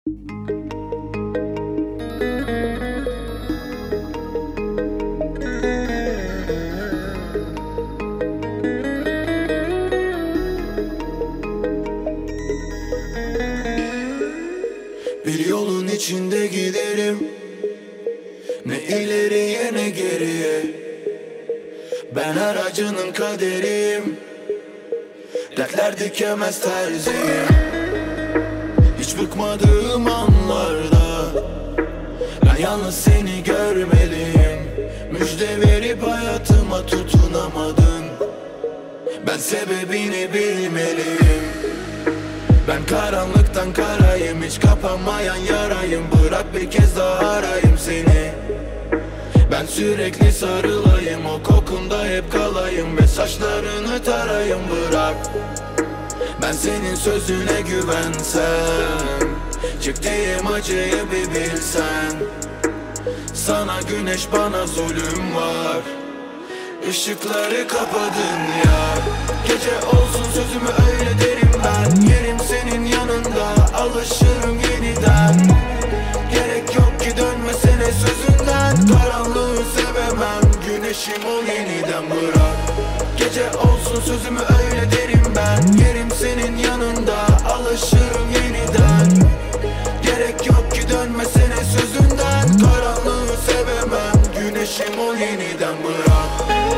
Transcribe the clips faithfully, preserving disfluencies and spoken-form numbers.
Bir yolun içinde giderim, ne ileriye ne geriye. Ben her acının kaderiyim, dertler dikemez terziyim. Hiç bıkmadığım anlarda ben yalnız seni görmeliyim. Müjde verip hayatıma tutunamadın, ben sebebini bilmeliyim. Ben karanlıktan karayım, hiç kapanmayan yarayım. Bırak bir kez daha arayayım seni. Ben sürekli sarılayım, o kokunda hep kalayım ve saçlarını tarayım. Bırak, ben senin sözüne güvensem, çektiğim acıyı bir bilsen. Sana güneş, bana zulüm var, Işıkları kapadın ya. Gece olsun sözümü öyle derim ben. Yerim senin yanında, alışırım yeniden. Gerek yok ki dönmesene sözünden. Karanlığı sevemem, güneşim ol yeniden. Bırak, gece olsun sözümü öyle derim ben. Yerim senin yanında, alışırım yeniden. Gerek yok ki dönmesene sözünden. Karanlığı sevemem, güneşim ol yeniden. Bırak.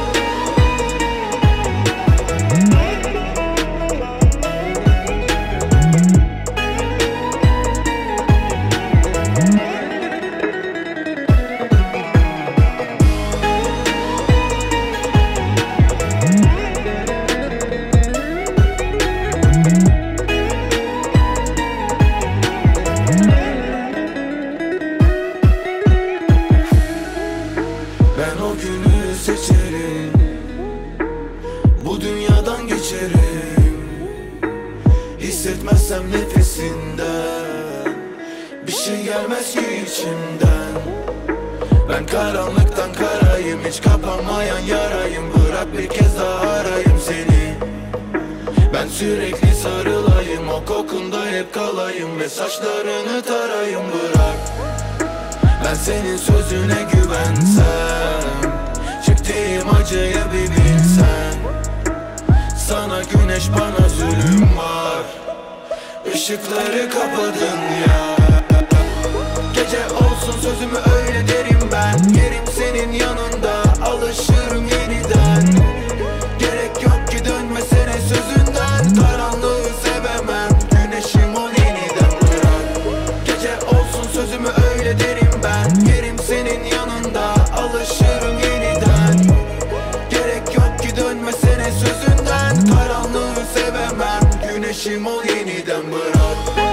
Ben o günü seçerim, bu dünyadan geçerim. Hissetmezsem nefesinden bir şey gelmez ki içimden. Ben karanlıktan karayım, hiç kapanmayan yarayım. Bırak bir kez daha arayayım seni. Ben sürekli sarılayım, o kokunda hep kalayım ve saçlarını tarayım. Bırak, ben senin sözüne güvensem, çektiğim acıyı bir bilsen. Sana güneş, bana zulüm var, Işıkları kapadın ya. Gece olsun sözümü öyle derim ben. Yerim senin yanında, alışırım yeniden. Gerek yok ki dönmesene sözünden. Karanlığı sevemem, güneşim ol yeniden. Bırak, gece olsun sözümü öyle derim ben. Yerim senin yanında, alışırım yeniden. Gerek yok ki dönmesene sözünden. Karanlığı sevemem, güneşim ol yeniden. Bırak.